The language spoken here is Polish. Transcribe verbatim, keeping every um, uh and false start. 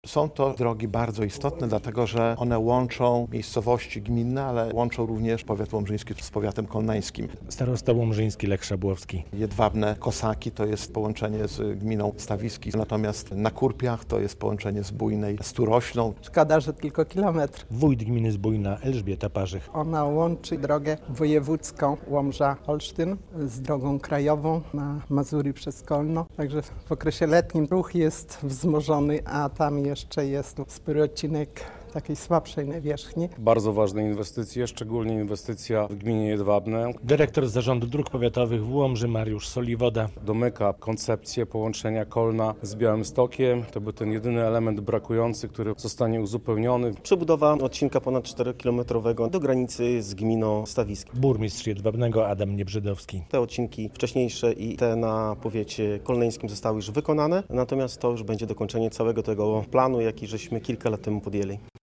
Są to drogi bardzo istotne, dlatego że one łączą miejscowości gminne, ale łączą również powiat łomżyński z powiatem kolnańskim. Starosta łomżyński Lech Szabłowski. Jedwabne Kosaki to jest połączenie z gminą Stawiski, natomiast na Kurpiach to jest połączenie z Bujnej z Turoślą. Szkoda, że tylko kilometr. Wójt gminy Zbójna Elżbieta Parzych. Ona łączy drogę wojewódzką Łomża-Olsztyn z drogą krajową na Mazury przez Kolno. Także w okresie letnim ruch jest wzmożony, a tam jeszcze jest spory odcinek takiej słabszej nawierzchni. Bardzo ważne inwestycje, szczególnie inwestycja w gminie Jedwabne. Dyrektor Zarządu Dróg Powiatowych w Łomży Mariusz Soliwoda. Domyka koncepcję połączenia Kolna z Białymstokiem. To był ten jedyny element brakujący, który zostanie uzupełniony. Przebudowa odcinka ponad czterokilometrowego do granicy z gminą Stawiski. Burmistrz Jedwabnego Adam Niebrzydowski. Te odcinki wcześniejsze i te na powiecie kolneńskim zostały już wykonane, natomiast to już będzie dokończenie całego tego planu, jaki żeśmy kilka lat temu podjęli.